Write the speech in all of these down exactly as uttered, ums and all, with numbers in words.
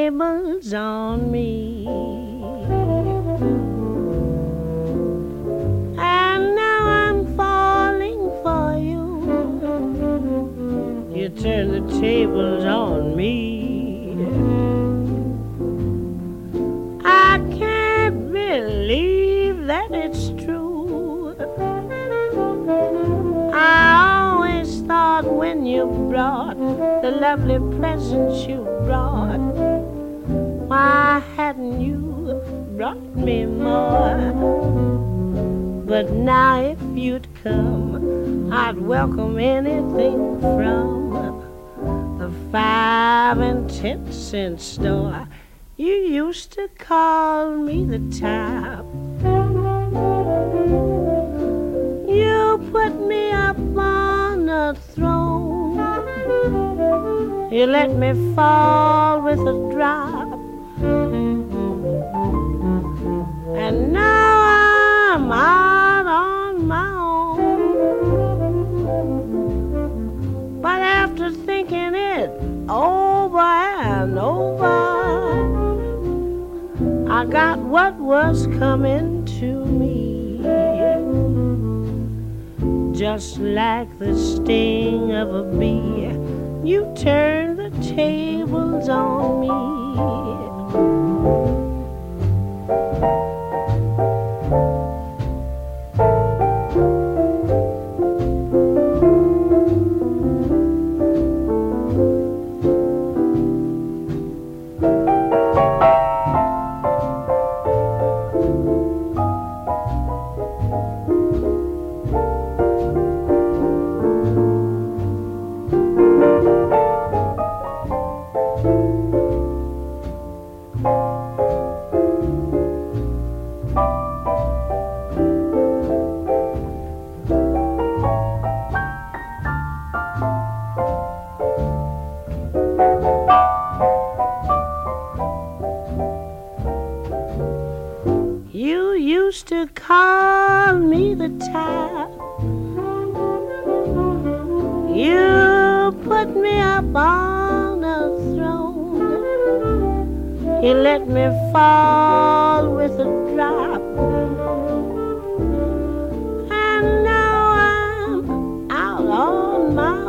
tables on me. And now I'm falling for you. You turn the tables on me. I can't believe that it's true. I always thought when you brought the lovely presents you brought, why hadn't you brought me more? But now if you'd come, I'd welcome anything from the five and ten cent store. You used to call me the top. You put me up on a throne. You let me fall with a drop. And now I'm out on my own. But after thinking it over and over, I got what was coming to me. Just like the sting of a bee, you turn the tables on me. You used to call me the top. You put me up on a throne. You let me fall with a drop. And now I'm out on my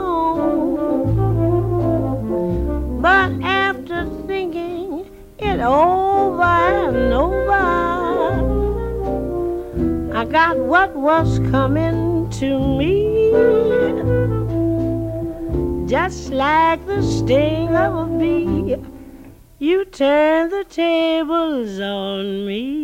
own. But after thinking it over and over, I got what was coming to me. Just like the sting of a bee, you turn the tables on me.